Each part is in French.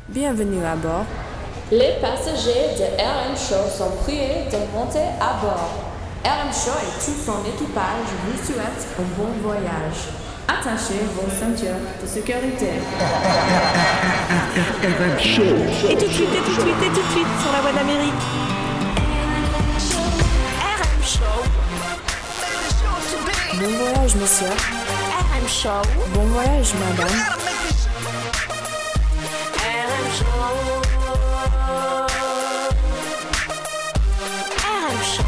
Bienvenue à bord. Les passagers de RM Show sont priés de monter à bord. RM Show et tout son équipage vous souhaitent un bon voyage. Attachez vos ceintures de sécurité. RM Show. Et tout de suite, sur la voie d'Amérique. RM Show. Bon voyage, monsieur. RM Show. Bon voyage, madame. RM Show. RM Show.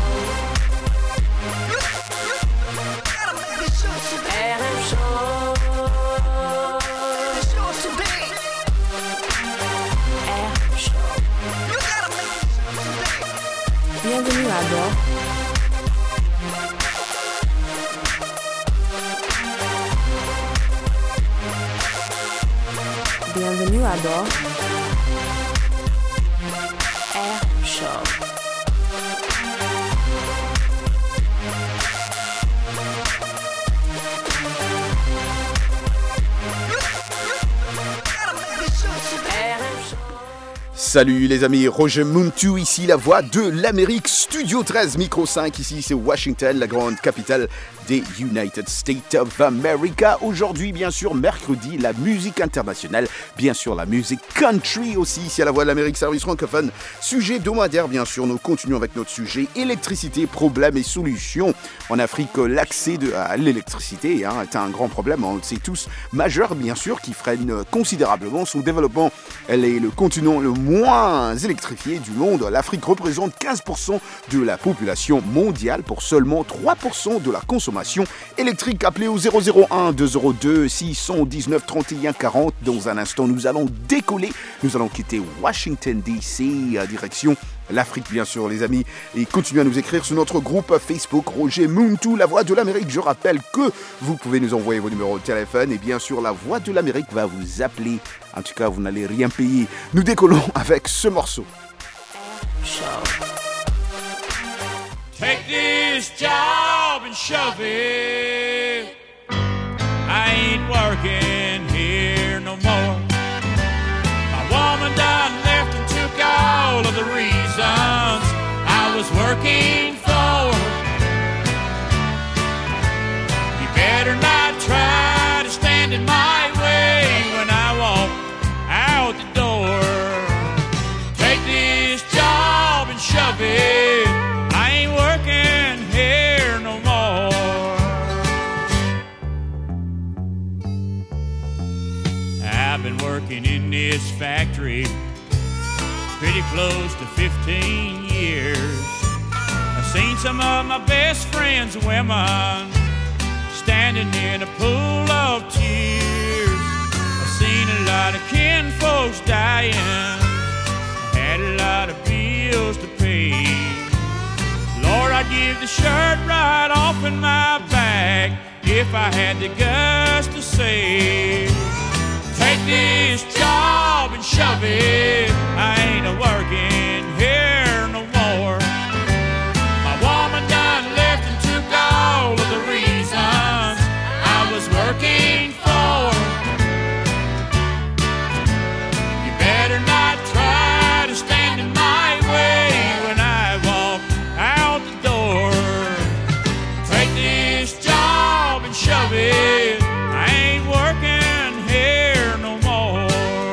RM Show. Bienvenue à bord. Bienvenue à bord. RM Show. Salut les amis, Roger Muntu ici, la voix de l'Amérique, Studio 13, Micro 5, ici c'est Washington, la grande capitale des United States of America. Aujourd'hui, bien sûr, mercredi, la musique internationale, bien sûr, la musique country aussi, ici à la voix de l'Amérique, service francophone. Sujet hebdomadaire, bien sûr, nous continuons avec notre sujet, électricité, problèmes et solutions. En Afrique, l'accès à l'électricité est un grand problème, on le sait tous, majeur, bien sûr, qui freine considérablement son développement. Elle est le continent le moins électrifié du monde. L'Afrique représente 15% de la population mondiale pour seulement 3% de la consommation électrique. Appelez au 001 202 619 31 40. Dans un instant, nous allons décoller. Nous allons quitter Washington DC, direction l'Afrique, bien sûr, les amis. Et continuez à nous écrire sur notre groupe Facebook Roger Muntu, la voix de l'Amérique. Je rappelle que vous pouvez nous envoyer vos numéros de téléphone. Et bien sûr, la voix de l'Amérique va vous appeler. En tout cas, vous n'allez rien payer. Nous décollons avec ce morceau. Take this job and shove it. I ain't working here no more. My woman done left and took all of the reasons I was working for. You better not try to stand in my way when I walk out the door. Take this job and shove it. I've been working in this factory pretty close to 15 years. I've seen some of my best friends' women standing in a pool of tears. I've seen a lot of kin folks dying, had a lot of bills to pay. Lord, I'd give the shirt right off in my back if I had the guts to say, take this job and shove it. I ain't a-working here no more. My woman done left and took all of the reasons I was working for. You better not try to stand in my way when I walk out the door. Take this job and shove it. I ain't working here no more.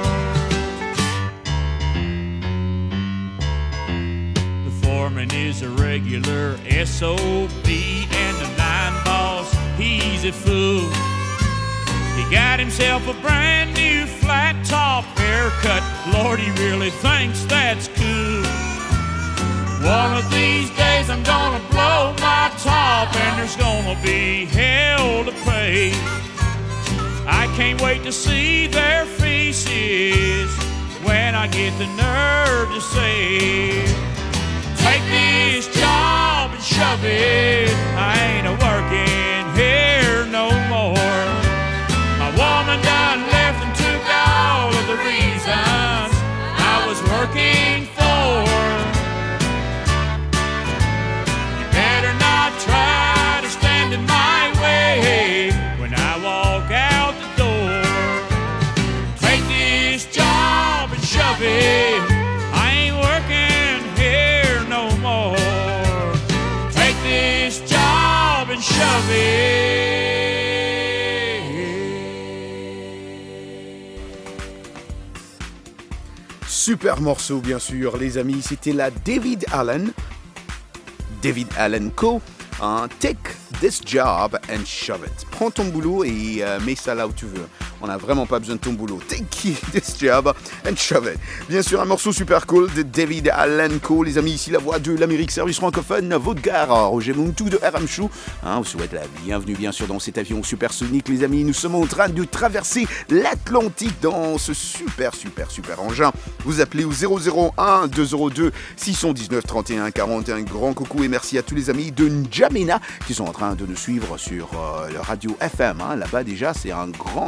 The foreman is a regular SOB, and the line boss, he's a fool. He got himself a brand new flat top haircut. Lord, he really thinks that's cool. One of these days I'm gonna blow my top, and there's gonna be hell to pay. I can't wait to see their faces when I get the nerve to say, take this job and shove it. I ain't a-working here no more. My woman done left and took all of the reasons I was working for. You better not try to stand in my way when I walk out the door. Take this job and shove Shovey. I ain't working here no more. Take this job and shove it. Super morceau, bien sûr, les amis. C'était la David Allen Co. Take this job and shove it. Prends ton boulot et mets ça là où tu veux. On n'a vraiment pas besoin de ton boulot. Take this job and shove it. Bien sûr, un morceau super cool de David Allen Co. Les amis, ici la voix de l'Amérique, service francophone, votre gare, Roger Muntu de RM Show. On vous souhaite la bienvenue, bien sûr, dans cet avion supersonique. Les amis, nous sommes en train de traverser l'Atlantique dans ce super engin. Vous appelez au 001 202 619 31 40. Un grand coucou et merci à tous les amis de N'Djamena qui sont en train de nous suivre sur la radio FM. Là-bas, déjà, c'est un grand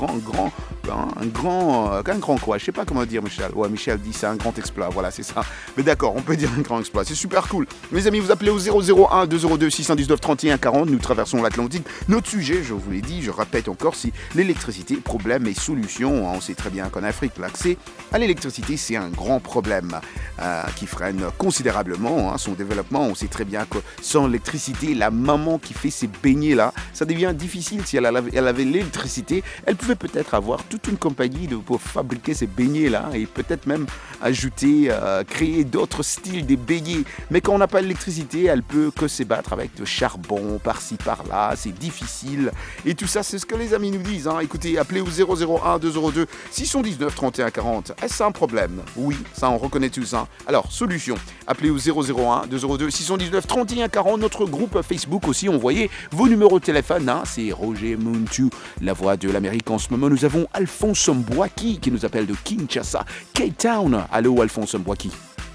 quoi, je sais pas comment dire, Michel. Ouais, Michel dit c'est un grand exploit, voilà, c'est ça. Mais d'accord, on peut dire un grand exploit, c'est super cool. Mes amis, vous appelez au 001 202 619 31 40, nous traversons l'Atlantique. Notre sujet, je vous l'ai dit, je répète encore, c'est l'électricité, problème et solution. On sait très bien qu'en Afrique, l'accès à l'électricité, c'est un grand problème qui freine considérablement son développement. On sait très bien que sans l'électricité, la maman qui fait ses beignets là, ça devient difficile. Si elle avait l'électricité, elle pouvait peut-être avoir toute une compagnie pour fabriquer ces beignets là et peut-être même ajouter, créer d'autres styles de beignets. Mais quand on n'a pas l'électricité, elle peut que se battre avec le charbon par-ci par-là, c'est difficile. Et tout ça, c'est ce que les amis nous disent. Écoutez, appelez au 001 202 619 31 40. Est-ce un problème? Oui, ça on reconnaît tout ça. Alors, solution, appelez au 001 202 619 31 40. Notre groupe Facebook aussi, envoyez vos numéros de téléphone. C'est Roger Muntu, la voix de l'Amérique. En ce moment, nous avons Alphonse Mbouaki qui nous appelle de Kinshasa, Cape Town. Allô, Alphonse Mbouaki.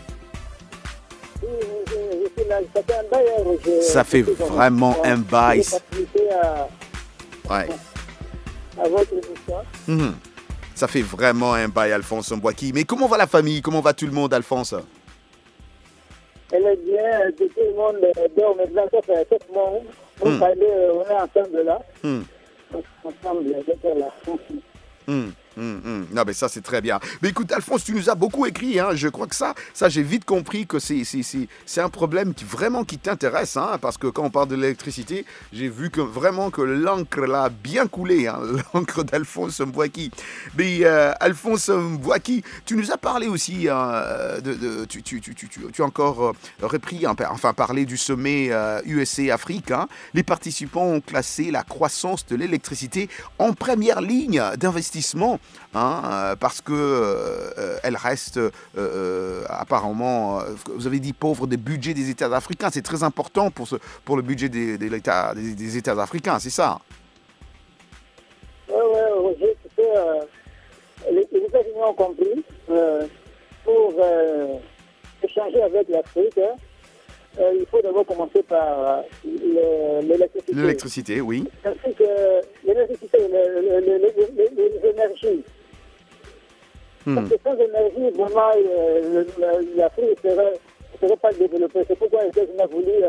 Ça fait vraiment un bail. Ouais. Ça fait vraiment un bail, Alphonse Mbouaki. Mais comment va la famille? Comment va tout le monde, Alphonse? Elle est bien, tout le monde dort maintenant, ça fait 7 mois. On est ensemble là. Ensemble, là. Non, mais ça, c'est très bien. Mais écoute, Alphonse, tu nous as beaucoup écrit. Je crois que ça j'ai vite compris que c'est un problème qui t'intéresse. Parce que quand on parle de l'électricité, j'ai vu que vraiment que l'encre l'a bien coulé. L'encre d'Alphonse Mbouaki. Mais Alphonse Mbouaki, tu nous as parlé aussi tu as encore parlé du sommet USA-Afrique. Les participants ont classé la croissance de l'électricité en première ligne d'investissement. Parce que elle reste apparemment, vous avez dit pauvre des budgets des États africains. C'est très important pour le budget des États africains, c'est ça? Oui, Roger, les États-Unis ont compris pour échanger avec l'Afrique. Il faut d'abord commencer par l'électricité. L'électricité, oui. L'électricité, les énergies. Parce que sans énergie, vraiment, l'Afrique ne serait pas développée. C'est pourquoi les États-Unis ont voulu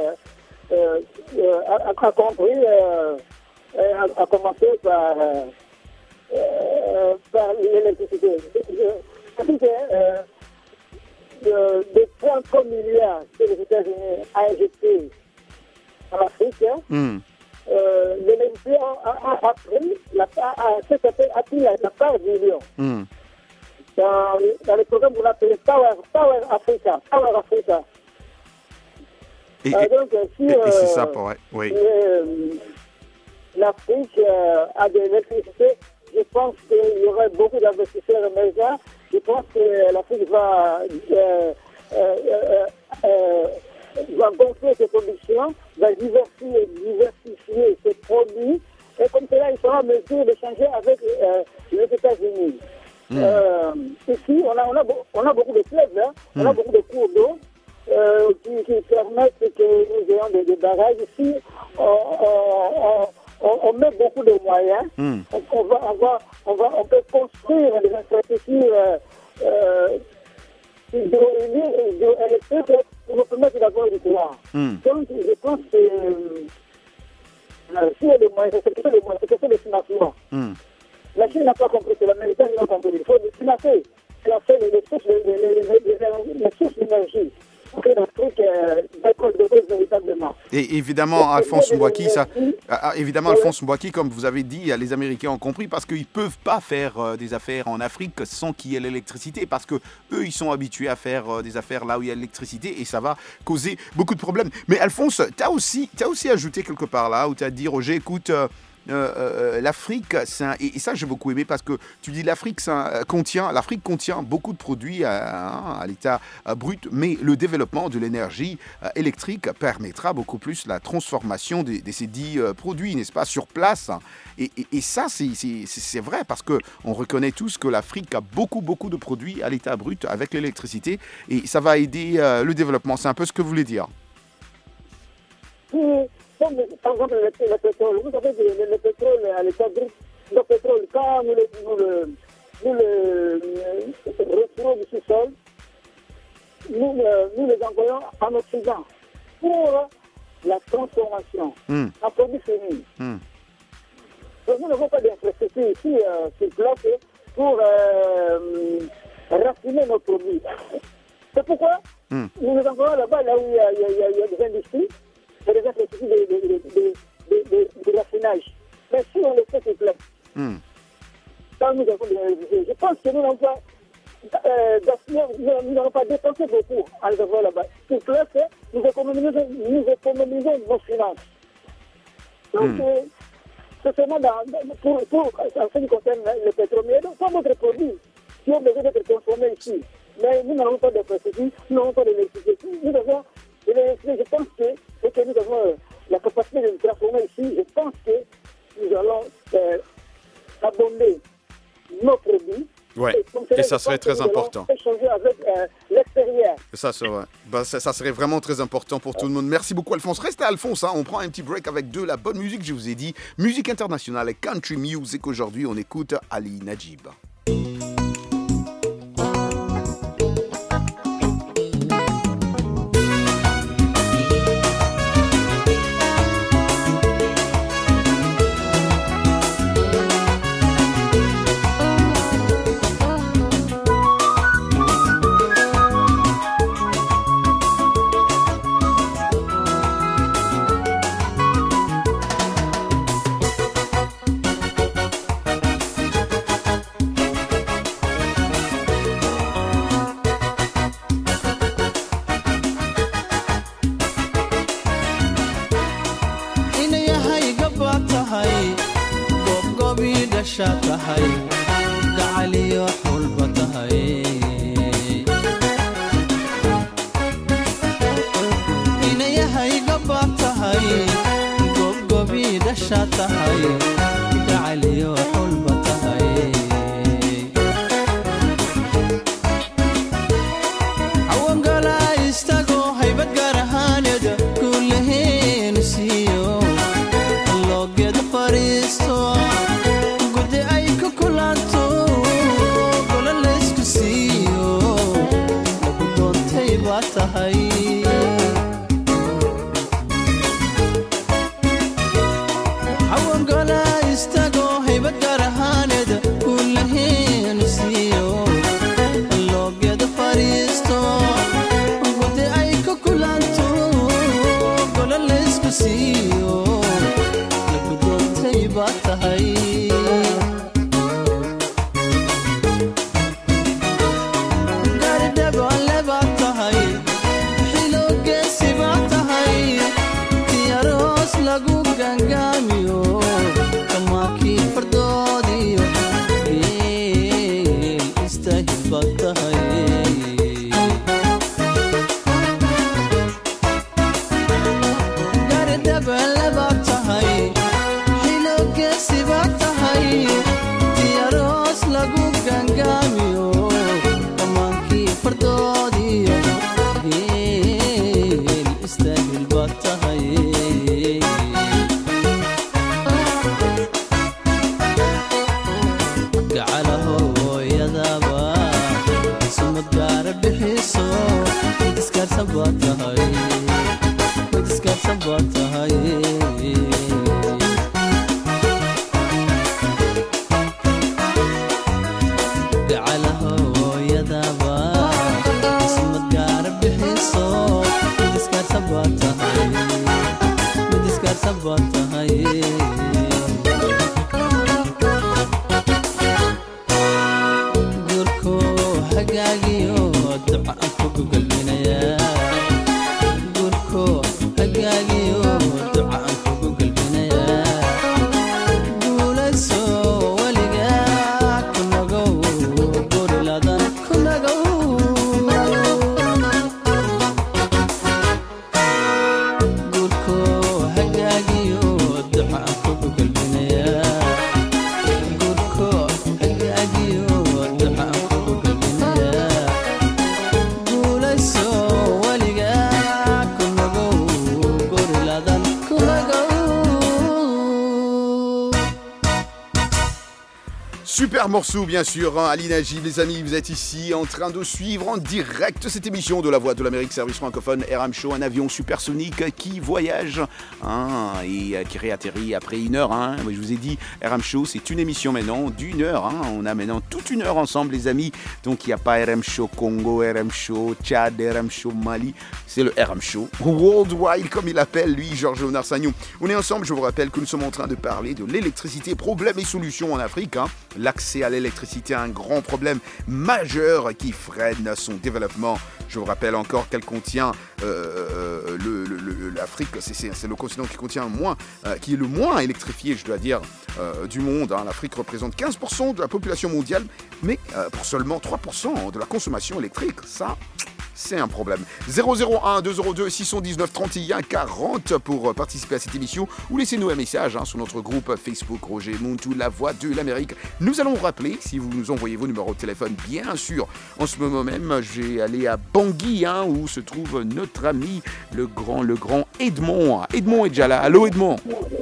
a commencé par l'électricité. De 33 milliards que les États-Unis ont injectés en Afrique, l'électricité a pris la part du lion. Dans le programme qu'on appelle Power Africa. Donc, si c'est ça, oui. l'Afrique a de l'électricité, je pense qu'il y aurait beaucoup d'investisseurs émergents. Je pense que l'Afrique va gonfler ses productions, va diversifier ses produits, et comme cela, il sera en mesure d'échanger avec les États-Unis. Ici, on a beaucoup de fleuves, on a beaucoup de cours d'eau qui permettent que nous ayons des barrages. Ici, on met beaucoup de moyens. On peut construire des infrastructures hydroélectriques pour nous permettre d'avoir du courant. Donc, je pense que s'il y a des moyens, c'est question de financement. La Chine n'a pas compris, c'est l'Américain qui n'a compris. Il faut financer. a fait les sources d'énergie. Donc l'Afrique dépose véritablement. Et évidemment, Alphonse Mbouaki, Alphonse Mbouaki, comme vous avez dit, les Américains ont compris parce qu'ils ne peuvent pas faire des affaires en Afrique sans qu'il y ait l'électricité parce que eux, ils sont habitués à faire des affaires là où il y a l'électricité et ça va causer beaucoup de problèmes. Mais Alphonse, tu as aussi ajouté quelque part là où tu as dit, Roger, écoute, l'Afrique, et ça j'ai beaucoup aimé parce que tu dis l'Afrique contient beaucoup de produits à l'état brut, mais le développement de l'énergie électrique permettra beaucoup plus la transformation de ces dits produits, n'est-ce pas, sur place. Et ça c'est vrai parce qu'on reconnaît tous que l'Afrique a beaucoup de produits à l'état brut avec l'électricité et ça va aider le développement. C'est un peu ce que vous voulez dire. Comme, par exemple, le pétrole, vous savez, le pétrole à l'état brut, le pétrole, quand nous le retirons du sous-sol, nous les envoyons en Occident pour la transformation en produits finis. Donc nous n'avons pas d'infrastructure ici sur place pour raffiner nos produits. C'est pourquoi nous les envoyons là-bas, là où il y a des industries, et des infrastructures de raffinage. Mais si on le fait sur place, quand nous avons je pense que nous n'avons pas dépensé beaucoup en les envoyant là-bas. Sur place, nous économisons nos finances. Donc, c'est seulement pour en ce qui concerne le pétrole, mais pas d'autres produits qui ont besoin d'être consommés ici. Mais nous n'avons pas d'infrastructure, nous n'avons pas d'électricité. Nous avons l'électricité, je pense que nous avons la capacité de nous transformer ici. Je pense que nous allons abonder nos produits. Ouais. Et ça serait très important. Échanger avec l'extérieur. Ça serait vraiment très important pour tout le monde. Merci beaucoup, Alphonse. Restez, Alphonse. On prend un petit break avec de la bonne musique. Je vous ai dit, musique internationale et country music. Aujourd'hui, on écoute Ali Najib. على هوايا hagaagiyo duca aan kugu galbinayaa guurko hagaagiyo duca aan kugu galbinayaa guulayso weligaa ku nagow guriladan ku nagow guurko hagaagiyo duca aan kugu galbinayaa guurko hagaagiyo duca aan kugu galbinayaa guulayso weligaa ku nagow guriladan ku nagow. Super morceau, bien sûr, hein. Ali Najib, les amis, vous êtes ici en train de suivre en direct cette émission de La Voix de l'Amérique, service francophone RM Show, un avion supersonique qui voyage hein, et qui réatterrit après 1 heure. Hein. Je vous ai dit, RM Show, c'est une émission maintenant d'1 heure. Hein. On a maintenant toute 1 heure ensemble, les amis. Donc, il n'y a pas RM Show Congo, RM Show Tchad, RM Show Mali. C'est le RM Show Worldwide, comme il l'appelle, lui, Georges-Léonard Sagnon. On est ensemble, je vous rappelle que nous sommes en train de parler de l'électricité, problèmes et solutions en Afrique. Hein. L'accès à l'électricité est un grand problème majeur qui freine son développement. Je vous rappelle encore qu'elle contient l'Afrique, c'est le continent qui contient qui est le moins électrifié, je dois dire, du monde. Hein. L'Afrique représente 15% de la population mondiale, mais pour seulement 3% de la consommation électrique. Ça, c'est un problème. 001 202 619 31 40 pour participer à cette émission ou laissez-nous un message hein, sur notre groupe Facebook Roger Muntu, La Voix de l'Amérique. Nous allons rappeler, si vous nous envoyez vos numéros de téléphone, bien sûr. En ce moment même, je vais aller à Bangui, hein, où se trouve notre ami, le grand Edmond. Edmond est déjà là. Allô Edmond.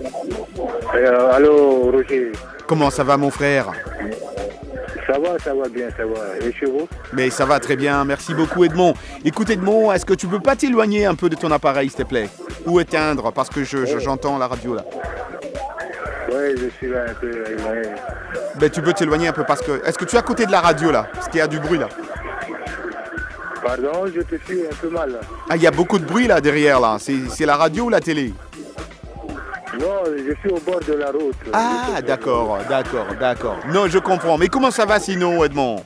Allô Roger. Comment ça va mon frère? Ça va bien, ça va. Et chez vous? Mais ça va très bien, merci beaucoup Edmond. Écoute Edmond, est-ce que tu peux pas t'éloigner un peu de ton appareil s'il te plaît? Ou éteindre, parce que j'entends la radio là. Oui, je suis là un peu éloigné. Ben, tu peux t'éloigner un peu parce que... Est-ce que tu es à côté de la radio là? Parce qu'il y a du bruit là. Pardon, je te suis un peu mal là. Ah, il y a beaucoup de bruit là derrière là. C'est la radio ou la télé? Non, je suis au bord de la route. Ah, d'accord. Non, je comprends. Mais comment ça va sinon, Edmond?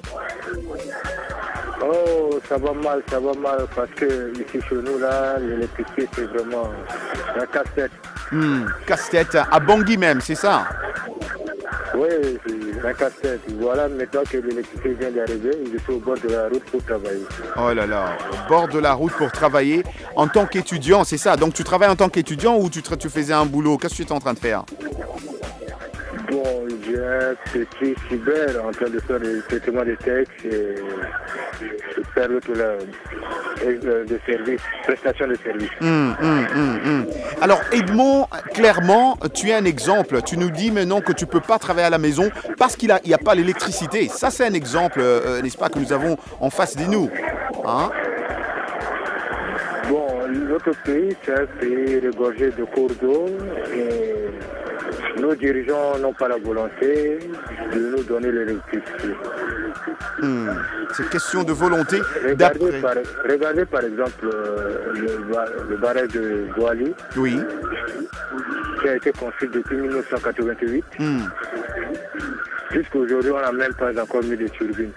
Oh, ça va mal parce que ici chez nous là, l'électricité c'est vraiment un casse-tête. Casse-tête à Bangui même, c'est ça? Oui, c'est un casse-tête. Voilà, maintenant que l'électricité vient d'arriver, je suis au bord de la route pour travailler. Oh là là, au bord de la route pour travailler en tant qu'étudiant, c'est ça? Donc tu travailles en tant qu'étudiant ou tu faisais un boulot? Qu'est-ce que tu étais en train de faire? Bon, j'ai un petit cyber en train de faire le traitement des textes et faire l'autre de service, prestation de service. Alors Edmond, clairement, tu es un exemple. Tu nous dis maintenant que tu ne peux pas travailler à la maison parce qu'il n'y a pas l'électricité. Ça, c'est un exemple, n'est-ce pas, que nous avons en face de nous. Hein? Bon, notre pays, c'est un pays regorgé de cours d'eau et nos dirigeants n'ont pas la volonté de nous donner l'électricité. C'est question de volonté. Regardez par exemple le barrage de Douali, oui, qui a été construit depuis 1988. Jusqu'à aujourd'hui, on n'a même pas encore mis de turbines.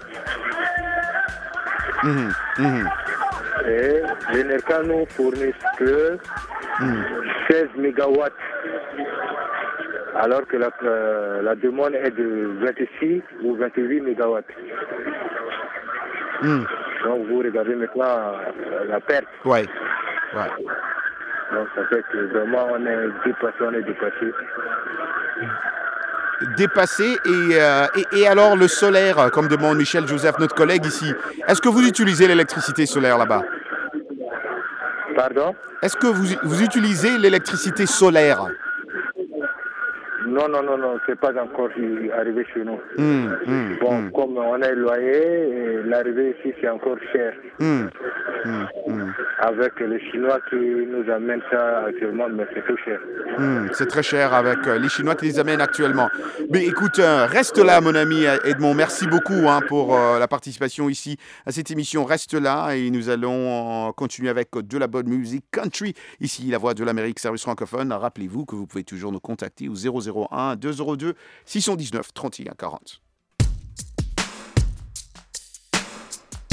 Et l'ENERCA nous fournit que 16 mégawatts, alors que la demande est de 26 ou 28 mégawatts. Donc vous regardez maintenant la perte. Ouais. Donc ça fait que vraiment on est dépassé. Dépassé et alors le solaire, comme demande Michel Joseph, notre collègue ici. Est-ce que vous utilisez l'électricité solaire là-bas? Pardon? Est-ce que vous utilisez l'électricité solaire? Non, c'est pas encore arrivé chez nous. Bon, comme on est éloigné, l'arrivée ici c'est encore cher. Avec les Chinois qui nous amènent ça actuellement, mais c'est tout cher. C'est très cher avec les Chinois qui les amènent actuellement. Mais écoute, reste là mon ami Edmond. Merci beaucoup pour la participation ici à cette émission. Reste là et nous allons continuer avec de la bonne musique country. Ici, La Voix de l'Amérique, service francophone. Rappelez-vous que vous pouvez toujours nous contacter au 001 202 619 31 40.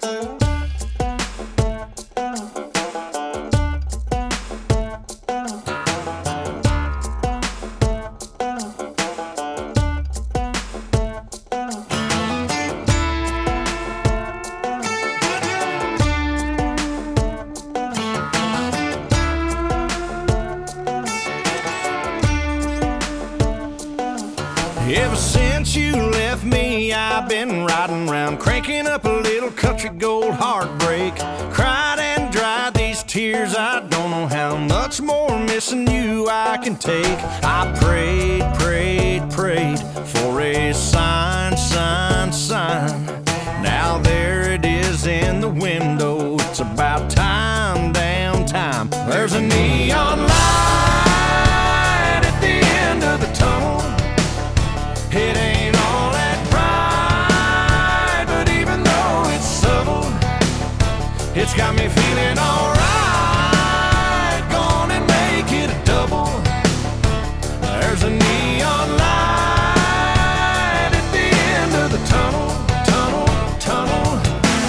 Ever since you left me, I've been riding around, cranking up a little country gold heartbreak. Cried and dried these tears, I don't know how much more missing you I can take. I prayed, prayed, prayed for a sign, sign, sign. Now there it is in the window, it's about time, damn time. There's a neon light at the end of the tunnel. It ain't all that bright, but even though it's subtle, it's got me feeling alright. Gone and make it a double. There's a neon light at the end of the tunnel, tunnel, tunnel.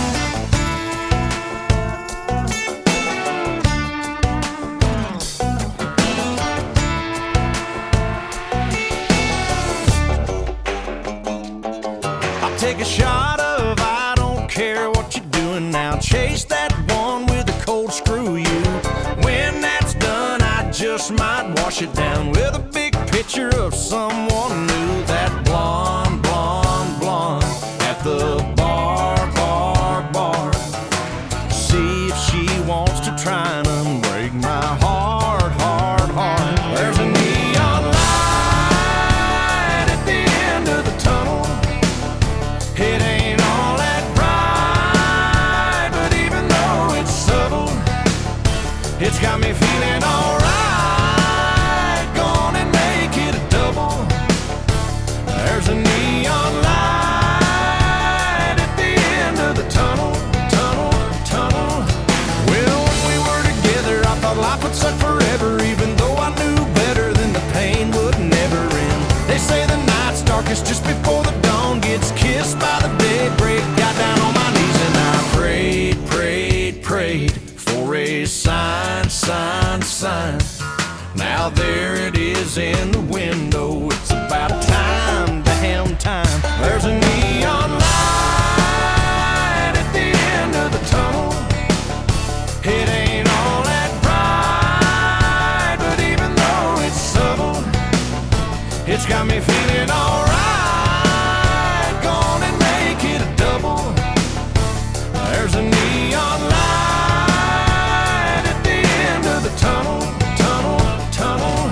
Take a shot of I don't care what you're doing now. Chase that one with a cold screw you. When that's done, I just might wash it down with a big picture of someone new. That blonde, blonde, blonde at the bar, bar, bar. See if she wants to try and unbreak my heart, heart, heart. There's a neon light at the end of the tunnel. It ain't all that bright, but even though it's subtle, it's got me feeling alright. Gone and make it a double. There's a neon light at the end of the tunnel, tunnel, tunnel. Well, when we were together, I thought life would suck forever, even though I knew better than the pain would never end. They say the night's darkest just before the dawn gets kissed by the daybreak. Got down on my knees and I prayed, prayed, prayed for a sign, sign, sign. Now there it is in the window. It's about time, damn time. There's a neon light at the end of the tunnel. It ain't all that bright, but even though it's subtle, it's got me feeling alright. Gone and make it a double. There's a neon light at the end of the tunnel, tunnel, tunnel.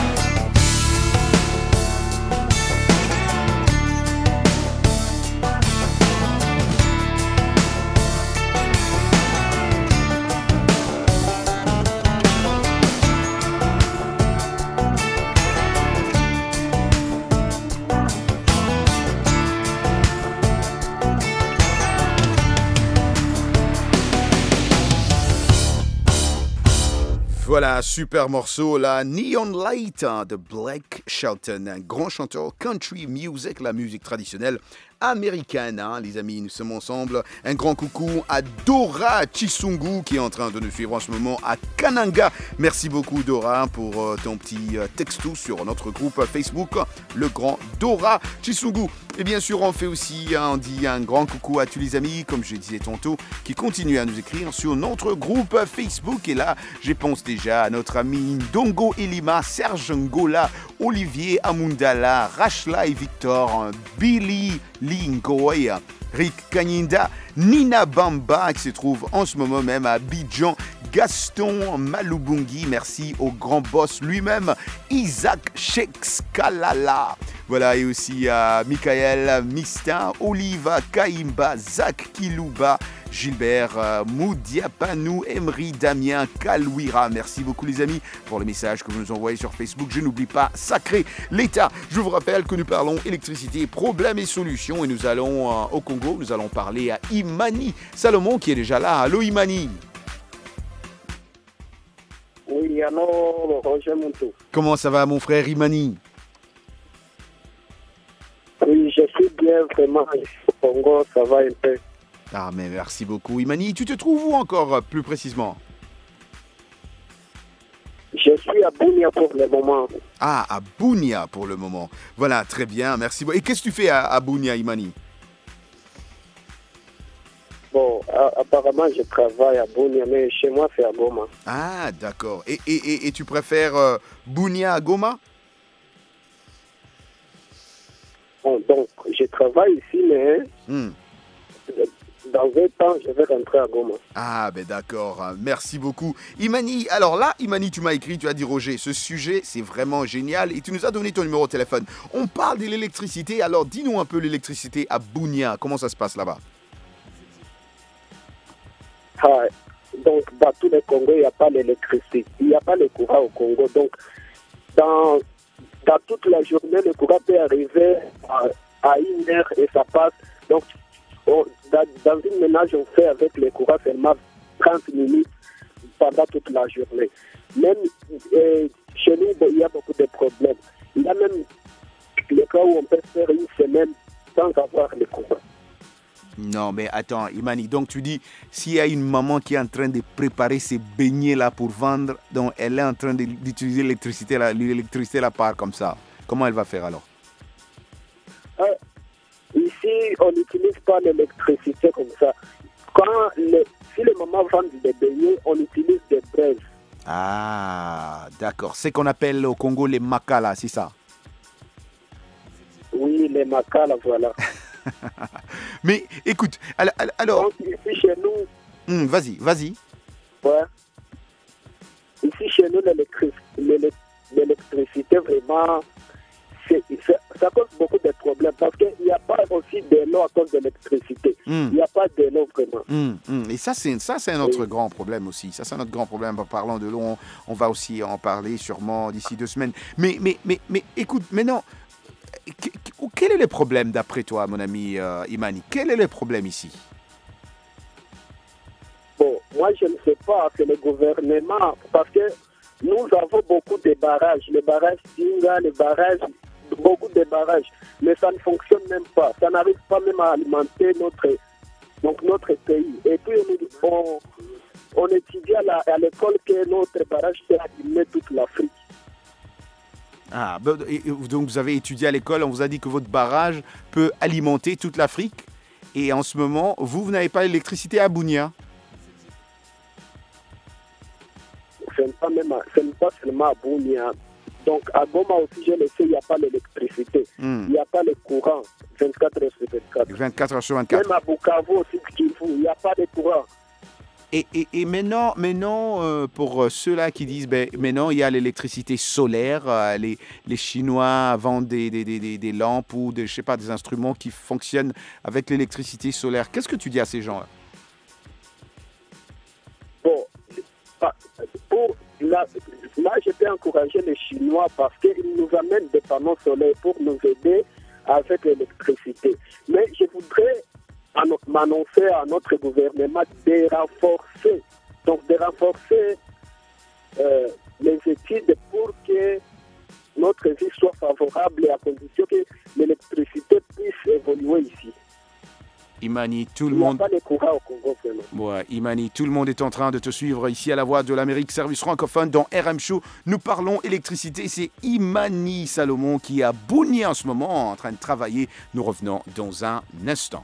Voilà, super morceau, la Neon Light de Blake Shelton, un grand chanteur country music, la musique traditionnelle américaine, les amis, nous sommes ensemble. Un grand coucou à Dora Chisungu qui est en train de nous suivre en ce moment à Kananga. Merci beaucoup Dora pour ton petit texto sur notre groupe Facebook, le grand Dora Chisungu. Et bien sûr, on fait aussi, on dit un grand coucou à tous les amis, comme je disais tantôt, qui continuent à nous écrire sur notre groupe Facebook. Et là, je pense déjà à notre ami Ndongo Elima, Serge Ngola, Olivier Amundala, Rachla et Victor, Billy Lingoy, Rick Kanyinda, Nina Bamba qui se trouve en ce moment même à Abidjan, Gaston Malubungi, merci au grand boss lui-même, Isaac Shekskalala. Voilà, et aussi à Michael Mistin, Oliva Kaimba, Zach Kilouba, Gilbert Moudiapanou, Emery, Damien, Kalouira. Merci beaucoup les amis pour les messages que vous nous envoyez sur Facebook. Je n'oublie pas, sacré l'État. Je vous rappelle que nous parlons électricité, problèmes et solutions. Et nous allons au Congo, nous allons parler à Imani Salomon qui est déjà là. Allô Imani. Oui, alors, Roger Montou. Comment ça va mon frère Imani? Oui, je suis bien, vraiment, au Congo, ça va un peu. Ah, mais merci beaucoup. Imani, tu te trouves où encore plus précisément? Je suis à Bunia pour le moment. Ah, à Bunia pour le moment. Voilà, très bien, merci beaucoup. Et qu'est-ce que tu fais à Bunia, Imani? Bon, apparemment, je travaille à Bunia, mais chez moi, c'est à Goma. Ah, d'accord. Et tu préfères Bunia à Goma? Bon, donc, je travaille ici, mais dans un temps, je vais rentrer à Goma. Ah, ben d'accord. Merci beaucoup. Imani, alors là, Imani, tu m'as écrit, tu as dit, Roger, ce sujet, c'est vraiment génial. Et tu nous as donné ton numéro de téléphone. On parle de l'électricité. Alors, dis-nous un peu l'électricité à Bunia. Comment ça se passe là-bas? Ah, donc, dans tous les Congos, il n'y a pas l'électricité. Il n'y a pas le courant au Congo. Donc, dans toute la journée, le courant peut arriver à 1 heure et ça passe. Donc, dans une ménage, on fait avec le courant seulement 30 minutes pendant toute la journée. Même chez nous, il y a beaucoup de problèmes. Il y a même le cas où on peut faire 1 semaine sans avoir le courant. Non, mais attends, Imani, donc tu dis, s'il y a une maman qui est en train de préparer ses beignets là pour vendre, donc elle est en train d'utiliser l'électricité la part comme ça, comment elle va faire alors? Ici, on n'utilise pas l'électricité comme ça. Si les mamans vendent des beignets, on utilise des braises. Ah, d'accord. C'est qu'on appelle au Congo les makala, c'est ça? Oui, les makala, voilà. Mais écoute, alors... Donc, ici, chez nous... vas-y. Ouais. Ici, chez nous, l'électricité, vraiment... Ça cause beaucoup de problèmes parce qu'il n'y a pas aussi de l'eau à cause de l'électricité. Il n'y a pas de l'eau vraiment. Et ça, c'est un autre grand problème aussi. Ça, c'est un autre grand problème. En parlant de l'eau, on va aussi en parler sûrement d'ici 2 semaines. Mais écoute, maintenant, quel est le problème d'après toi, mon ami Imani? Quel est le problème ici? Bon, moi, je ne sais pas. C'est le gouvernement parce que nous avons beaucoup de barrages. Les barrages Tinga, les barrages... beaucoup de barrages, mais ça ne fonctionne même pas. Ça n'arrive pas même à alimenter notre pays. Et puis, on étudie à l'école que notre barrage peut alimenter toute l'Afrique. Ah, donc vous avez étudié à l'école, on vous a dit que votre barrage peut alimenter toute l'Afrique. Et en ce moment, vous n'avez pas l'électricité à Bunia. Ce n'est pas seulement à Bunia. Donc, à Goma aussi, je le sais, il n'y a pas l'électricité. Il n'y a pas le courant 24 heures sur 24. 24 heures sur 24. Même à Bukavu aussi, il n'y a pas de courant. Et maintenant pour ceux-là qui disent, maintenant, il y a l'électricité solaire. Les Chinois vendent des lampes ou des instruments qui fonctionnent avec l'électricité solaire. Qu'est-ce que tu dis à ces gens-là? Bon, là, je peux encourager les Chinois parce qu'ils nous amènent des panneaux solaires pour nous aider avec l'électricité. Mais je voudrais m'annoncer à notre gouvernement de renforcer les études pour que notre vie soit favorable et à condition que l'électricité puisse évoluer ici. Imani, tout le monde... Il n'y a pas de courant au Congo, vraiment. Ouais, Imani, tout le monde est en train de te suivre ici à la Voix de l'Amérique, service francophone dans RM Show. Nous parlons électricité. C'est Imani Salomon qui est à Bunia en ce moment en train de travailler. Nous revenons dans un instant.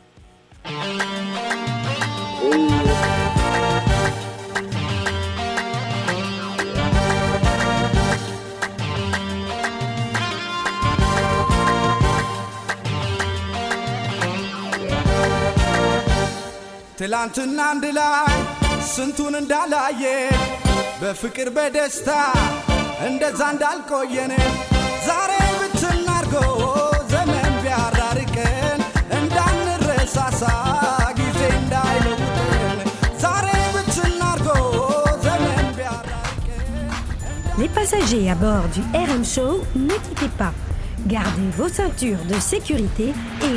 ትላንትና አንድ ላይ ስንቱን እንዳላየ በፍቅር በደስታ እንደዛ እንዳልቆየን ዛሬ ብትናርጎ ዘመን ቢያራርቀን እንዳንረሳሳ ጊዜ እንዳይለውጠን ዛሬ ብትናርጎ ዘመን ቢያራርቀን Les passagers à bord du RM Show, ne quittez pas. Gardez vos ceintures de sécurité et